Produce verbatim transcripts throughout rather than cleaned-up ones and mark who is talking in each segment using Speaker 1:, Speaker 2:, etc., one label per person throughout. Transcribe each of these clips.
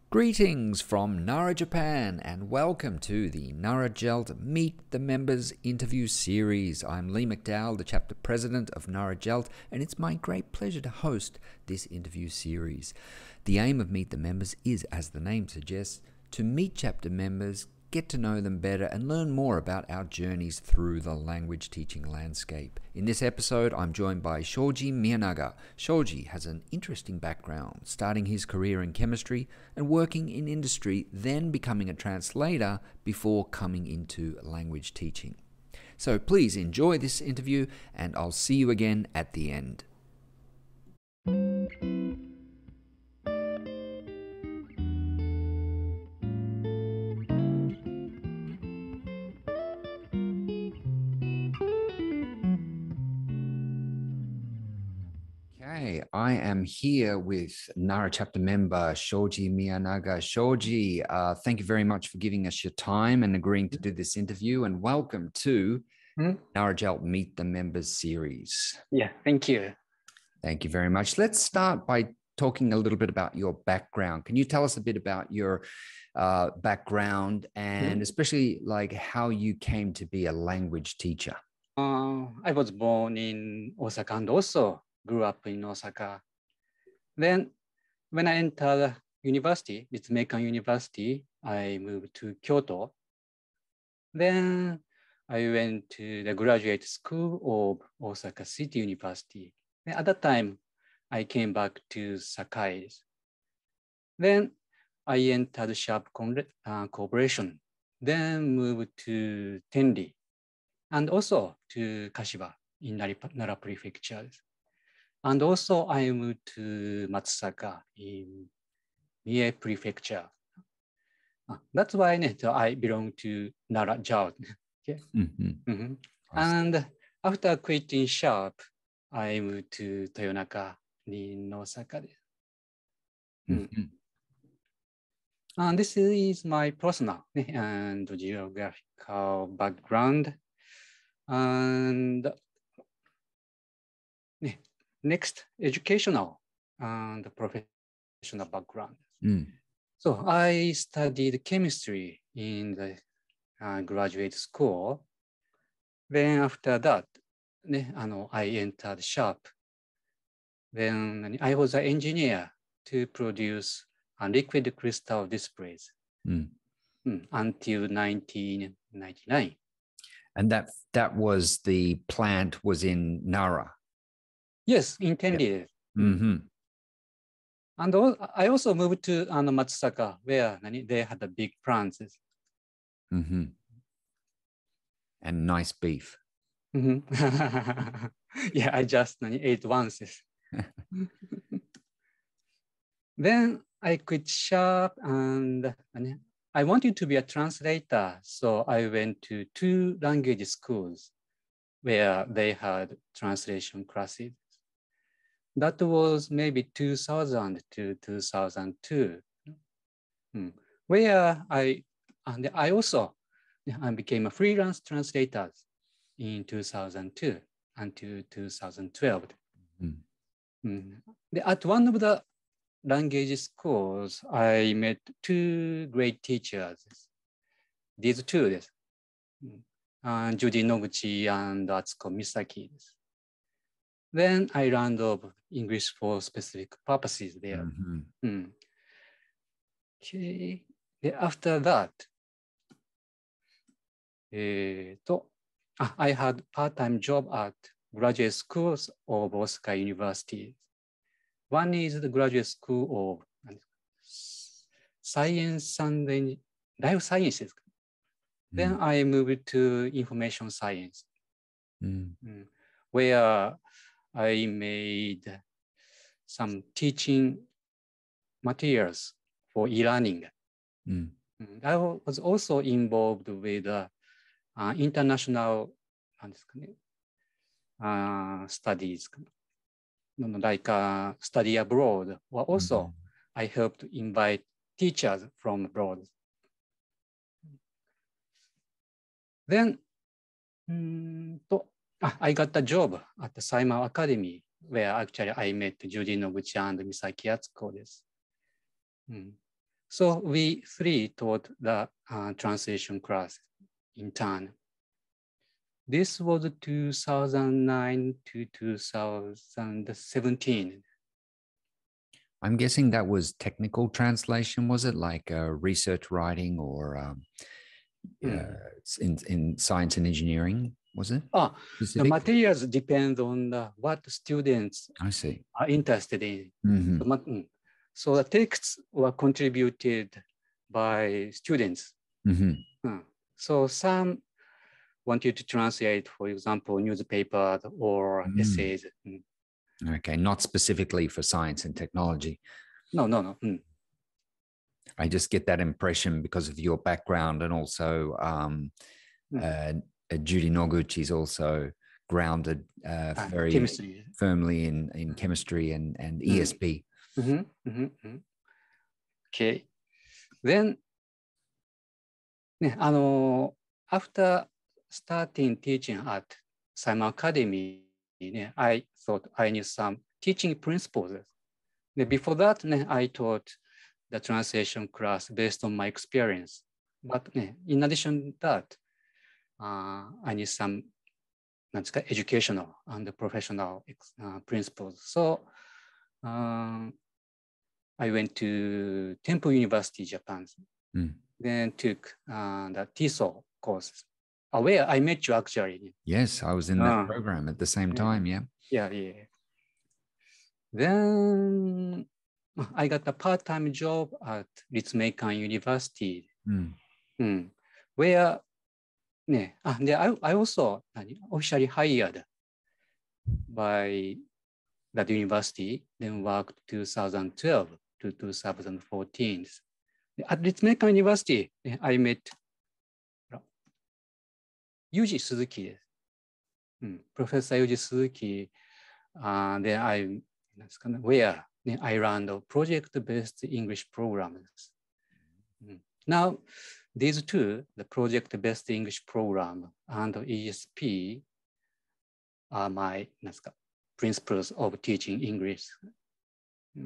Speaker 1: Greetings from Nara, Japan, and welcome to the Nara Gelt Meet the Members interview series. I'm Lee McDowell, the chapter president of Nara Gelt, and it's my great pleasure to host this interview series. The aim of Meet the Members is, as the name suggests, to meet chapter members, get to know them better, and learn more about our journeys through the language teaching landscape. In this episode, I'm joined by Shoji Miyanaga. Shoji has an interesting background, starting his career in chemistry and working in industry, then becoming a translator before coming into language teaching. So please enjoy this interview, and I'll see you again at the end. Okay, I am here with Nara chapter member Shoji Miyanaga. Shoji, uh, thank you very much for giving us your time and agreeing to do this interview, and welcome to mm-hmm. Nara Gelt Meet the Members series.
Speaker 2: Yeah, thank you.
Speaker 1: Thank you very much. Let's start by talking a little bit about your background. Can you tell us a bit about your uh, background and mm-hmm. especially like how you came to be a language teacher?
Speaker 2: Uh, I was born in Osaka and also grew up in Osaka. Then when I entered university, Ritsumeikan University, I moved to Kyoto. Then I went to the graduate school of Osaka City University. Then at that time, I came back to Sakai. Then I entered Sharp uh, Corporation, then moved to Tenri, and also to Kashiba in Nara, Nara Prefecture. And also I moved to Matsusaka in Mie Prefecture. Uh, that's why I belong to Nara Gelt. Okay. Mm-hmm. Mm-hmm. And after quitting Sharp, I moved to Toyonaka in Osaka. Mm-hmm. And this is my personal and geographical background. And next, educational and professional background. Mm. So I studied chemistry in the uh, graduate school. Then after that, I entered Sharp. Then I was an engineer to produce uh, liquid crystal displays mm. Mm, until nineteen ninety-nine.
Speaker 1: And that that was the plant was in Nara.
Speaker 2: Yes, in Tenri. Yep. Mm-hmm. And I also moved to uh, Matsusaka, where they had a big plants.
Speaker 1: Mm-hmm. And nice beef.
Speaker 2: Mm-hmm. Yeah, I just ate once. Then I quit Sharp and I wanted to be a translator. So I went to two language schools where they had translation classes. That was maybe two thousand to two thousand two, hmm. where I, and I also I became a freelance translator in two thousand two until two thousand twelve. Mm-hmm. Mm. At one of the language schools, I met two great teachers. These two, uh, Judy Noguchi and Atsuko Misaki. Then I learned of English for specific purposes there. Mm-hmm. Mm. Okay. After that, uh, I had part-time job at graduate schools of Osaka University. One is the graduate school of science and life sciences. Mm. Then I moved to information science, mm. Mm, where I made some teaching materials for e-learning. Mm. I was also involved with uh, uh, international uh, studies, like uh, study abroad. Or also, mm-hmm. I helped invite teachers from abroad. Then, um, I got a job at the Saimao Academy, where actually I met Judy Noguchi and Misaki Atsuko. Mm. So we three taught the uh, translation class in turn. This was two thousand nine to two thousand seventeen.
Speaker 1: I'm guessing that was technical translation, was it? Like uh, research writing or um,
Speaker 2: Mm.
Speaker 1: uh, in, in science and engineering, was it?
Speaker 2: Ah, the
Speaker 1: Specific?
Speaker 2: materials depend on the, what students
Speaker 1: I see.
Speaker 2: are interested in.
Speaker 1: Mhm.
Speaker 2: So, ma- mm. So the texts were contributed by students.
Speaker 1: Mhm.
Speaker 2: Mm. So some wanted to translate, for example, newspapers or
Speaker 1: Mm.
Speaker 2: essays. Mm.
Speaker 1: Okay, not specifically for science and technology.
Speaker 2: No, no, no. Mm.
Speaker 1: I just get that impression because of your background, and also um,
Speaker 2: Mm.
Speaker 1: uh, uh, Judy Noguchi is also grounded uh,
Speaker 2: Ah,
Speaker 1: very
Speaker 2: chemistry.
Speaker 1: firmly in, in chemistry and, and E S P.
Speaker 2: Mm-hmm, mm-hmm, mm-hmm. Okay. Then, ね、あの、after starting teaching at Simon Academy, ね、I thought I knew some teaching principles. ね、before that, ね、I taught the translation class based on my experience. But ね、in addition to that, uh, I need some なんですか educational and professional uh, principles. So, uh, I went to Temple University, Japan.
Speaker 1: Mm.
Speaker 2: Then took uh, the T E S O l course, uh, where I met you actually.
Speaker 1: Yes, I was in that
Speaker 2: Uh,
Speaker 1: program at the same
Speaker 2: yeah.
Speaker 1: time. Yeah.
Speaker 2: Yeah, yeah. Then I got a part-time job at Ritsumeikan University,
Speaker 1: Mm.
Speaker 2: mm, where ね、あ、で、I, I also 何 officially hired by that university, then worked twenty twelve to twenty fourteen. At Ritsumeikan University, I met ユジ鈴木です。うん、プロフェッサーユジ鈴木、uh, then I, なんですかね、where ね、I ran the project-based English programs. うん、Now, these two, the project-based English program and E S P are my なんですか principles of teaching English. うん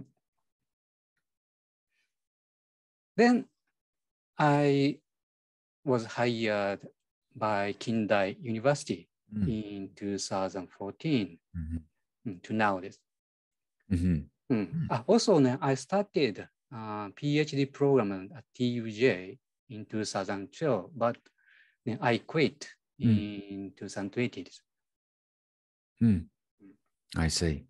Speaker 2: 、Then, I was hired by Kindai University
Speaker 1: Mm.
Speaker 2: in twenty fourteen.
Speaker 1: Mm-hmm.
Speaker 2: To now です。
Speaker 1: Mm-hmm.
Speaker 2: うん、あ also ね、I started、uh, PhD program at T U J in twenty twelve, but、ね、I quit in、mm. twenty twenty です。
Speaker 1: Mm. I see.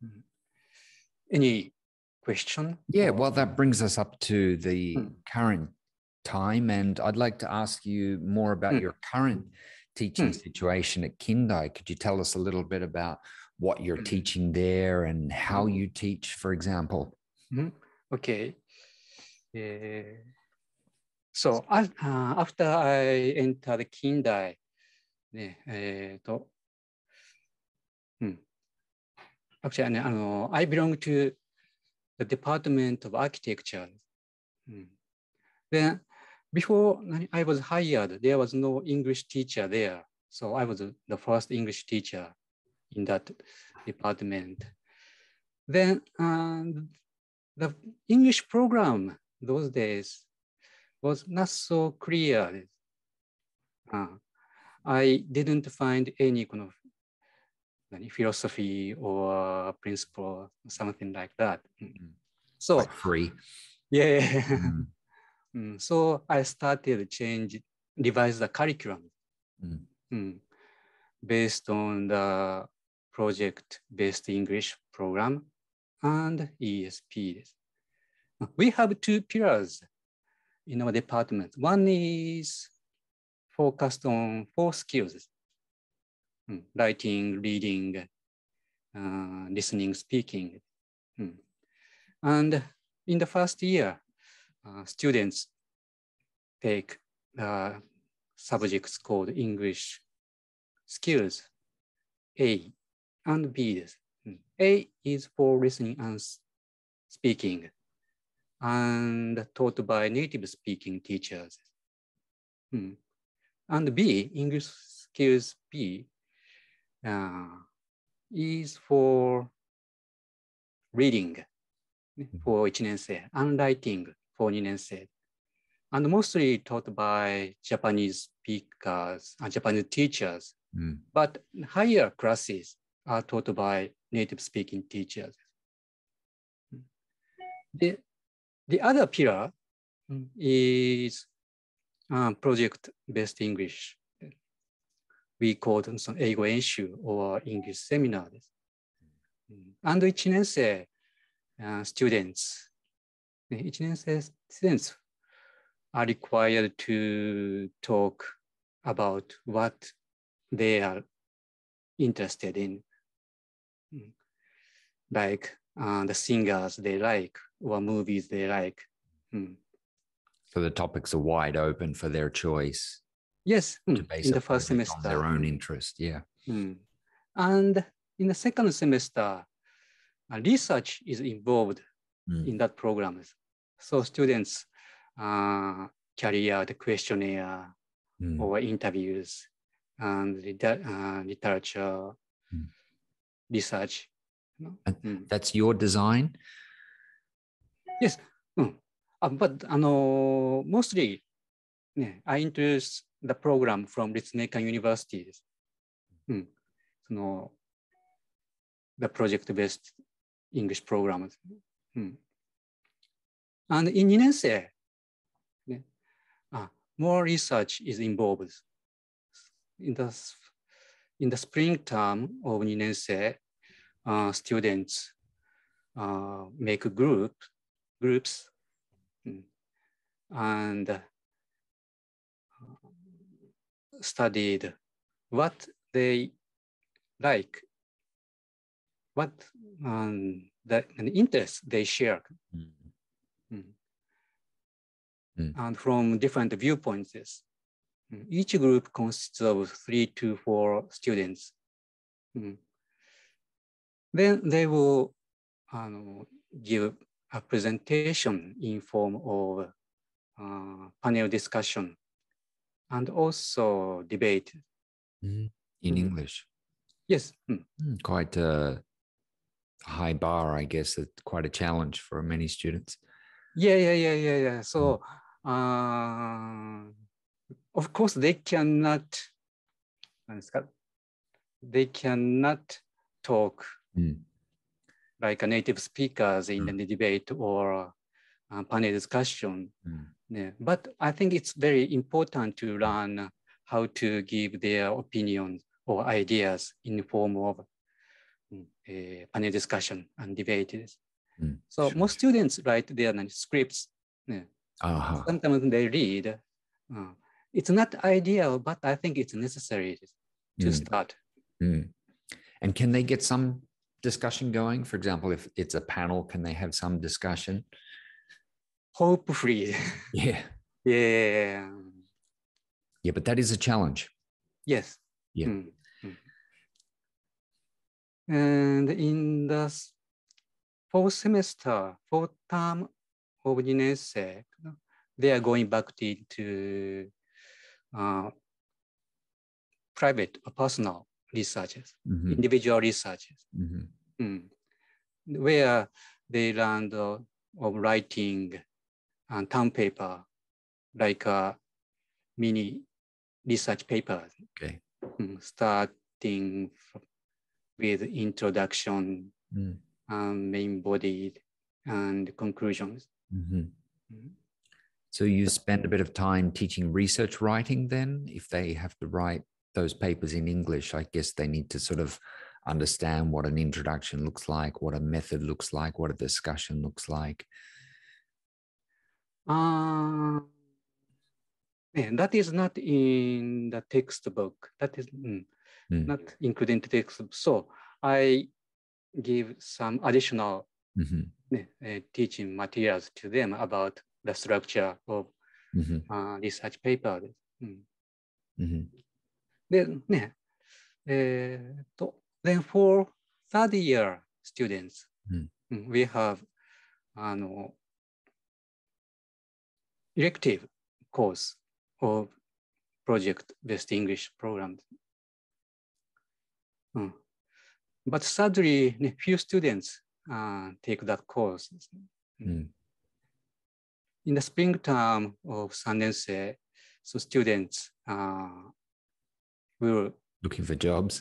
Speaker 2: Any question?
Speaker 1: Yeah,
Speaker 2: or...
Speaker 1: well, that brings us up to the
Speaker 2: mm.
Speaker 1: current time, and I'd like to ask you more about
Speaker 2: mm.
Speaker 1: your current teaching
Speaker 2: mm.
Speaker 1: situation at Kindai. Could you tell us a little bit about what you're mm. teaching there and how you teach, for example?
Speaker 2: Mm-hmm. Okay. Uh, so uh, after I entered Kindai, ね、えーと、うん。Actually, ね、あの、I belong to the Department of Architecture. うん、Then, before I was hired, there was no English teacher there. So I was the first English teacher in that department. Then um, the English program those days was not so clear. Uh, I didn't find any kind of philosophy or principle, something like that. So
Speaker 1: like free.
Speaker 2: Yeah. Mm. mm, so I started to change, revise the curriculum mm. Mm, based on the project-based English program and E S P. We have two pillars in our department. One is focused on four skills: mm, writing, reading, uh, listening, speaking. Mm. And in the first year, uh, students take uh, subjects called English skills A and B. A is for listening and speaking and taught by native speaking teachers. Hmm. And B, English skills B, uh, is for reading for いちねん生 and writing for にねん生 and mostly taught by Japanese speakers and Japanese teachers,
Speaker 1: Mm.
Speaker 2: but higher classes are taught by native speaking teachers. The, the other pillar is uh, project-based English. We call them 英語演習 or English seminar です。And いちねん生、uh, students, いちねん生 students are required to talk about what they are interested in, like uh, the singers they like or movies they like. Mm.
Speaker 1: So the topics are wide open for their choice.
Speaker 2: Yes,
Speaker 1: To
Speaker 2: mm,
Speaker 1: base
Speaker 2: in the
Speaker 1: a
Speaker 2: first
Speaker 1: project
Speaker 2: semester.
Speaker 1: on their own interest, yeah.
Speaker 2: Mm. And in the second semester, uh, research is involved
Speaker 1: Mm.
Speaker 2: in that program. So students uh, carry out a questionnaire
Speaker 1: Mm.
Speaker 2: or interviews and liter- uh, literature
Speaker 1: Mm.
Speaker 2: research.
Speaker 1: And
Speaker 2: Mm.
Speaker 1: that's your design?
Speaker 2: Yes. Mm. Uh, but あの mostly ね、I introduced the program from Ritsumeikan University です。うん。その the project-based English program ですね。うん。And in にねん生、ね、uh, more research is involved. In the, in the spring term of にねん生, uh, students uh, make group, groups and uh, studied what they like, what um, the an interest they share.
Speaker 1: Mm.
Speaker 2: Mm.
Speaker 1: Mm.
Speaker 2: And from different viewpoints. Each group consists of three to four students. Mm. Then they will um, give a presentation in form of uh, panel discussion and also debate.
Speaker 1: Mm. In
Speaker 2: Mm.
Speaker 1: English?
Speaker 2: Yes. Mm.
Speaker 1: Mm. Quite a high bar, I guess. It's quite a challenge for many students.
Speaker 2: Yeah, yeah, yeah, yeah, yeah. So, uh, of course, they cannot, they cannot talk
Speaker 1: Mm.
Speaker 2: like a native speakers in
Speaker 1: Mm.
Speaker 2: the debate or uh, panel discussion.
Speaker 1: Mm.
Speaker 2: Yeah. But I think it's very important to learn how to give their opinions or ideas in the form of uh, panel discussion and debates.
Speaker 1: Mm.
Speaker 2: So
Speaker 1: Sure.
Speaker 2: most students write their scripts. Yeah.
Speaker 1: Uh-huh.
Speaker 2: Sometimes they read. Uh, it's not ideal, but I think it's necessary to
Speaker 1: Mm.
Speaker 2: start.
Speaker 1: Mm. And can they get some discussion going? For example, if it's a panel, can they have some discussion?
Speaker 2: Hopefully.
Speaker 1: Yeah.
Speaker 2: Yeah.
Speaker 1: Yeah, but that is a challenge.
Speaker 2: Yes.
Speaker 1: Yeah.
Speaker 2: Mm. Mm. And in the fourth semester, fourth term of にねん生, they are going back into uh, private or personal researches,
Speaker 1: Mm-hmm.
Speaker 2: individual researches,
Speaker 1: Mm-hmm.
Speaker 2: mm. where they learned uh, of writing and term paper, like a mini research paper,
Speaker 1: Okay.
Speaker 2: mm, starting with introduction,
Speaker 1: Mm.
Speaker 2: and main body, and conclusions.
Speaker 1: Mm-hmm.
Speaker 2: Mm.
Speaker 1: So you spend a bit of time teaching research writing then? If they have to write those papers in English, I guess they need to sort of understand what an introduction looks like, what a method looks like, what a discussion looks like.
Speaker 2: Uh, yeah, that is not in the textbook. That is mm,
Speaker 1: Mm.
Speaker 2: not included in the textbook. So I give some additional
Speaker 1: Mm-hmm.
Speaker 2: uh, teaching materials to them about the structure of
Speaker 1: Mm-hmm.
Speaker 2: uh, research paper. Mm.
Speaker 1: Mm-hmm.
Speaker 2: でね、えー、と then for third year students,
Speaker 1: Mm.
Speaker 2: we have あの elective course of project-based English programs. Mm. But sadly, few students uh, take that course.
Speaker 1: Mm.
Speaker 2: in the spring term of さんねん生, so students uh, will
Speaker 1: Looking for jobs.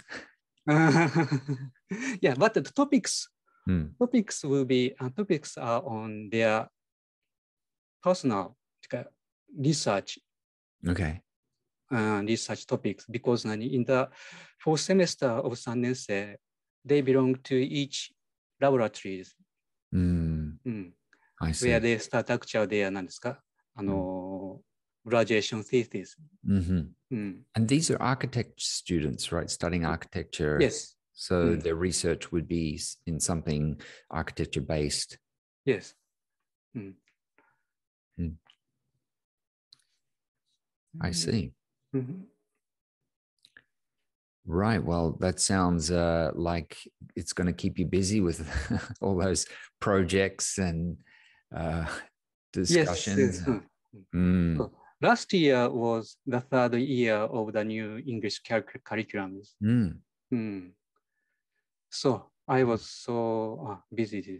Speaker 2: yeah, but the topics
Speaker 1: Mm.
Speaker 2: topics will be uh, topics are on their personal research
Speaker 1: Okay.
Speaker 2: uh, research topics because in the fourth semester of さんねん生 they belong to each laboratories.
Speaker 1: Mm.
Speaker 2: Mm.
Speaker 1: I see.
Speaker 2: Where they start actually their 何ですかあの、mm. graduation thesis.
Speaker 1: Mm-hmm.
Speaker 2: Mm.
Speaker 1: And these are architect students, right? Studying architecture.
Speaker 2: Yes.
Speaker 1: So
Speaker 2: Mm.
Speaker 1: their research would be in something architecture based.
Speaker 2: Yes. Mm.
Speaker 1: Mm. I see.
Speaker 2: Mm-hmm.
Speaker 1: Right. Well, that sounds uh, like it's going to keep you busy with all those projects and uh, discussions.
Speaker 2: Yes. Yes.
Speaker 1: Mm.
Speaker 2: So last year was the third year of the new English curriculum.
Speaker 1: Mm.
Speaker 2: Mm. So I was so uh, busy.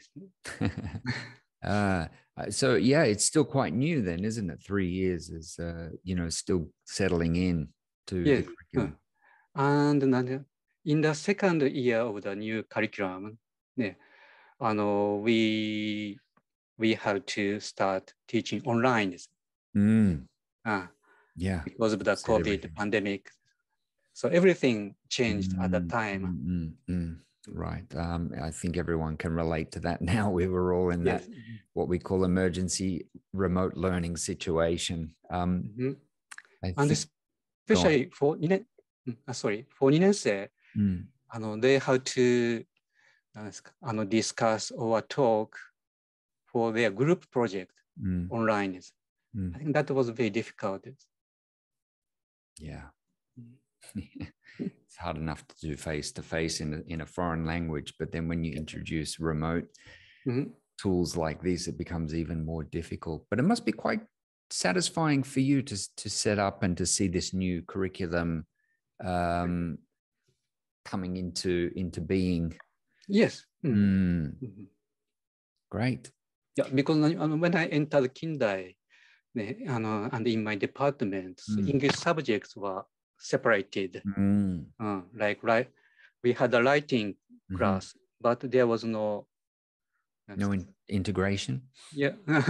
Speaker 1: uh, so yeah, it's still quite new then, isn't it? Three years is, uh, you know, still settling in to
Speaker 2: Yes.
Speaker 1: the curriculum.
Speaker 2: And in the second year of the new curriculum, ね、あの we we have to start teaching online です。
Speaker 1: Mm.
Speaker 2: Uh,
Speaker 1: yeah.
Speaker 2: Because of the
Speaker 1: Said
Speaker 2: COVID
Speaker 1: everything.
Speaker 2: pandemic. So everything changed
Speaker 1: mm,
Speaker 2: at that time.
Speaker 1: Mm, mm, mm. Right. Um, I think everyone can relate to that now. We were all in
Speaker 2: Yes.
Speaker 1: that, what we call emergency remote learning situation. Um,
Speaker 2: Mm-hmm.
Speaker 1: I
Speaker 2: And
Speaker 1: think,
Speaker 2: especially for にねん, uh, sorry, for にねん生,
Speaker 1: mm.
Speaker 2: あの they have to 何ですか、あの discuss or talk for their group project
Speaker 1: Mm.
Speaker 2: online.
Speaker 1: Mm.
Speaker 2: I think that was very difficult.
Speaker 1: Yeah. It's hard enough to do face to face in a, in a foreign language, but then when you introduce remote
Speaker 2: mm-hmm.
Speaker 1: tools like this, it becomes even more difficult. But it must be quite satisfying for you to to set up and to see this new curriculum um, coming into into being.
Speaker 2: Yes. Mm.
Speaker 1: Mm.
Speaker 2: Mm-hmm.
Speaker 1: Great.
Speaker 2: Yeah, because when I entered Kindai, ね、あの and in my department,
Speaker 1: Mm.
Speaker 2: English subjects were separated.
Speaker 1: Mm.
Speaker 2: Uh, like right, we had a writing
Speaker 1: Mm-hmm.
Speaker 2: class, but there was no
Speaker 1: no in integration.
Speaker 2: Yeah.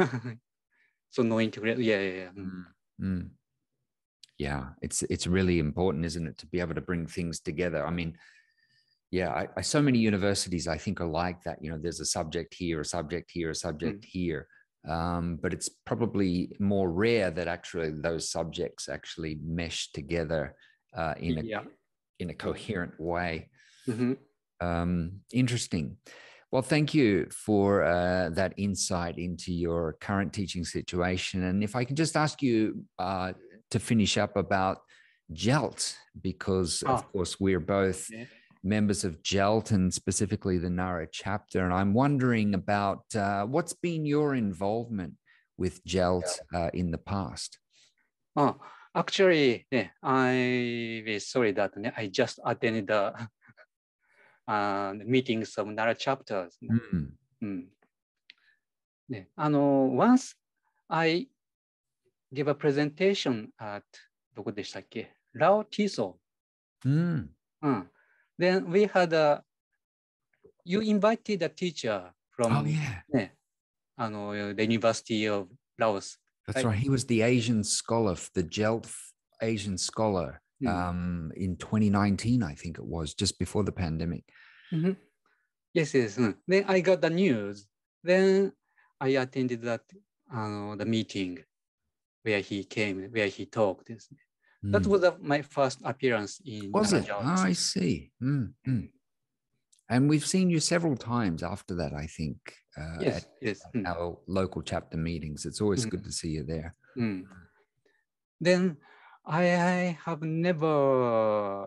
Speaker 2: So no integration. Yeah, yeah, yeah.
Speaker 1: Mm. Mm. Yeah, it's it's really important, isn't it, to be able to bring things together. I mean, yeah, I, I, so many universities I think are like that. You know, there's a subject here, a subject here, a subject mm. here. Um, but it's probably more rare that actually those subjects actually mesh together uh, in a yeah. in a coherent way.
Speaker 2: Mm-hmm.
Speaker 1: Um, interesting. Well, thank you for uh, that insight into your current teaching situation. And if I can just ask you uh, to finish up about JELT, because oh. of course we're both yeah. members of JELT and specifically the Nara chapter. And I'm wondering about uh, what's been your involvement with JELT uh, in the past?
Speaker 2: Oh, actually, yeah, I'm sorry that I just attended the uh, meetings of Nara chapters.
Speaker 1: Mm.
Speaker 2: Mm. ね、あの once I gave a presentation at どこでしたっけ Lao Tiso.
Speaker 1: Mm.
Speaker 2: Mm. Then we had a, you invited a teacher from
Speaker 1: oh, yeah.
Speaker 2: ね、あの the University of Laos.
Speaker 1: That's
Speaker 2: right?
Speaker 1: right. He was the Asian scholar, the JELT Asian scholar mm. um, in twenty nineteen, I think it was, just before the pandemic.
Speaker 2: Mm-hmm. Yes, yes. Mm. Then I got the news. Then I attended that uh, the meeting where he came, where he talked. Mm. That was uh, my first appearance in
Speaker 1: Was it?
Speaker 2: Oh,
Speaker 1: I see. Mm, mm. And we've seen you several times after that, I think, uh,
Speaker 2: yes,
Speaker 1: at,
Speaker 2: yes.
Speaker 1: at
Speaker 2: Mm.
Speaker 1: our local chapter meetings. It's always
Speaker 2: mm.
Speaker 1: good to see you there.
Speaker 2: Mm. Then I, I have never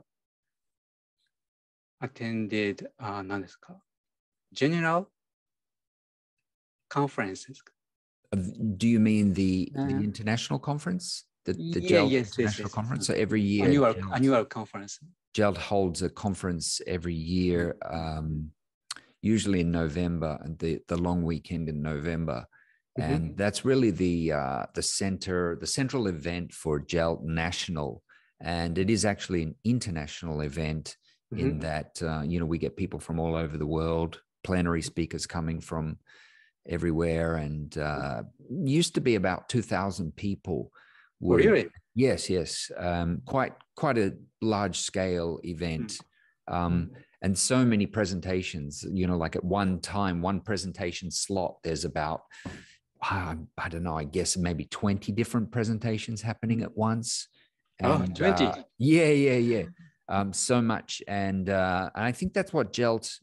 Speaker 2: attended uh, 何ですか general conferences.
Speaker 1: Do you mean the, uh, the international conference? The, the
Speaker 2: yeah,
Speaker 1: JELT
Speaker 2: yes,
Speaker 1: International
Speaker 2: yes, yes,
Speaker 1: Conference?
Speaker 2: yes.
Speaker 1: So every year,
Speaker 2: annual,
Speaker 1: JELT,
Speaker 2: annual conference.
Speaker 1: JELT holds a conference every year, um, usually in November, and the, the long weekend in November. and
Speaker 2: Mhm.
Speaker 1: that's really the uh, the center, the central event for GELT National, and it is actually an international event in
Speaker 2: Mhm.
Speaker 1: that uh, you know we get people from all over the world, plenary speakers coming from everywhere, and uh, used to be about two thousand people
Speaker 2: Oh,
Speaker 1: would
Speaker 2: really?
Speaker 1: yes yes um, quite quite a large scale event,
Speaker 2: Mm.
Speaker 1: um, and so many presentations, you know, like at one time, one presentation slot, there's about uh, I don't know, I guess maybe twenty different presentations happening at once.
Speaker 2: Oh,
Speaker 1: And
Speaker 2: twenty.
Speaker 1: uh, yeah yeah yeah um, so much, and uh, and I think that's what GELT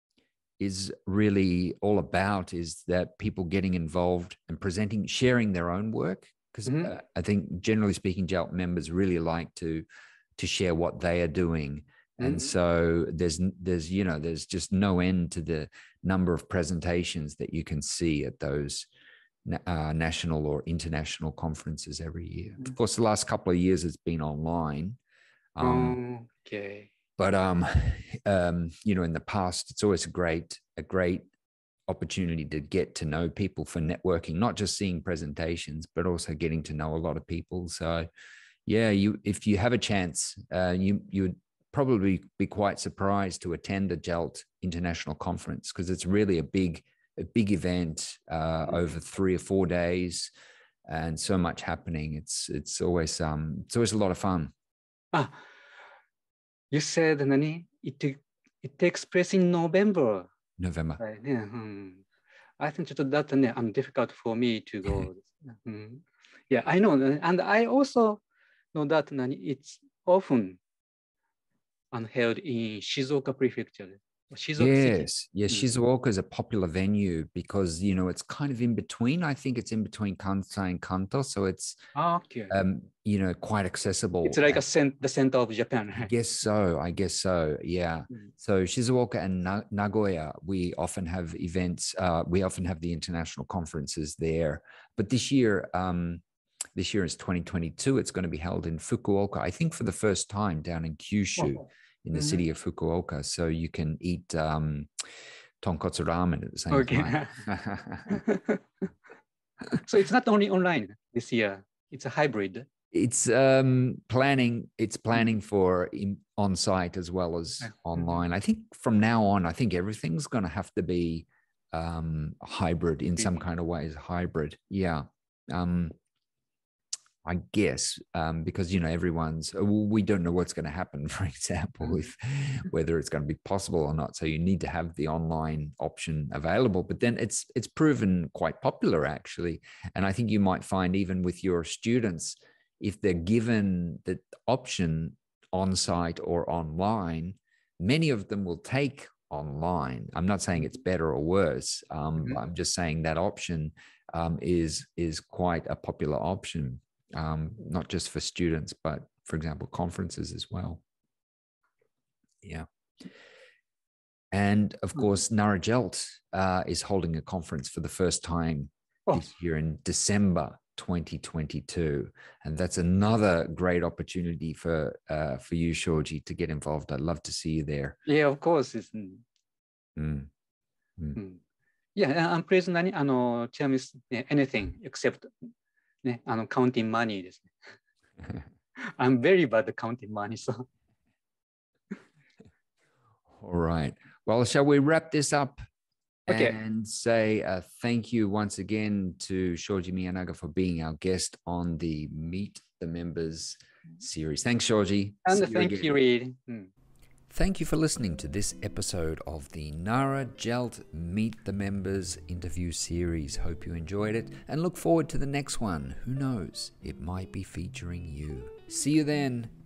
Speaker 1: is really all about, is that people getting involved and presenting, sharing their own work. Because
Speaker 2: Mhm.
Speaker 1: uh, I think generally speaking, GELT members really like to to share what they are doing. And
Speaker 2: Mhm.
Speaker 1: so there's there's you know there's just no end to the number of presentations that you can see at those uh, national or international conferences every year. Of course, the last couple of years it's been online. Um,
Speaker 2: Oh, okay.
Speaker 1: but um, um, you know, in the past, it's always a great, a great opportunity to get to know people for networking, not just seeing presentations, but also getting to know a lot of people. So, yeah, you if you have a chance, uh, you you would probably be quite surprised to attend a GELT International Conference, because it's really a big, a big event uh, over three or four days, and so much happening. It's it's always um it's always a lot of fun.
Speaker 2: Ah, you said nani? It it takes place in November.
Speaker 1: November.
Speaker 2: はいね。うん。I think ちょっと that ね、um, difficult for me to go. うん。Yeah, I know. And I also know that 何 it's often um, held in Shizuoka Prefecture, Shizuoka City.
Speaker 1: Yes, yes,
Speaker 2: うん。
Speaker 1: Shizuoka is a popular venue because you know it's kind of in between. I think it's in between Kansai and Kanto, so it's
Speaker 2: Ah, okay.
Speaker 1: um, you know quite
Speaker 2: It's
Speaker 1: accessible.
Speaker 2: like a
Speaker 1: And
Speaker 2: cent- the center of Japan,
Speaker 1: I
Speaker 2: right?
Speaker 1: guess so. I guess so. Yeah.
Speaker 2: Mm.
Speaker 1: So Shizuoka and Na- Nagoya, we often have events. Uh, we often have the international conferences there. But this year, um, this year is twenty twenty-two. It's going to be held in Fukuoka, I think, for the first time down in Kyushu,
Speaker 2: Oh.
Speaker 1: in the
Speaker 2: Mhm.
Speaker 1: city of Fukuoka. So you can eat um, tonkotsu ramen at the same
Speaker 2: Okay.
Speaker 1: time.
Speaker 2: So it's not only online this year, it's a hybrid.
Speaker 1: It's um, planning. It's
Speaker 2: Mm.
Speaker 1: planning for in, on site as well as
Speaker 2: Mhm.
Speaker 1: online. I think from now on, I think everything's going to have to be um, hybrid in some
Speaker 2: Really?
Speaker 1: kind of ways. Hybrid, yeah. Um, I guess um, because you know everyone's we don't know what's going to happen. For example,
Speaker 2: Mm.
Speaker 1: with whether it's going to be possible or not. So you need to have the online option available. But then it's it's proven quite popular actually, and I think you might find even with your students, if they're given the option on site or online, many of them will take online. I'm not saying it's better or worse. Um,
Speaker 2: Mhm.
Speaker 1: I'm just saying that option um, is is quite a popular option, um, not just for students, but for example, conferences as well. Yeah. And of course, Nara GELT uh, is holding a conference for the first time
Speaker 2: Oh,
Speaker 1: this year in December twenty twenty-two. And that's another great opportunity for uh, for you, Shoji, to get involved. I'd love to see you there.
Speaker 2: yeah, of course. It's, mm,
Speaker 1: Mm, mm.
Speaker 2: mm. Yeah, uh, I'm pleased 何あの、ちなみに、ね、anything except ね、あの、counting money ですね。I'm very bad at counting money, so.
Speaker 1: All right. Well, shall we wrap this up
Speaker 2: Okay.
Speaker 1: and say uh, thank you once again to Shoji Miyanaga for being our guest on the Meet the Members series. Thanks, Shoji.
Speaker 2: And
Speaker 1: See you
Speaker 2: thank
Speaker 1: again.
Speaker 2: you, Reed. Mm.
Speaker 1: Thank you for listening to this episode of the Nara GELT Meet the Members interview series. Hope you enjoyed it and look forward to the next one. Who knows? It might be featuring you. See you then.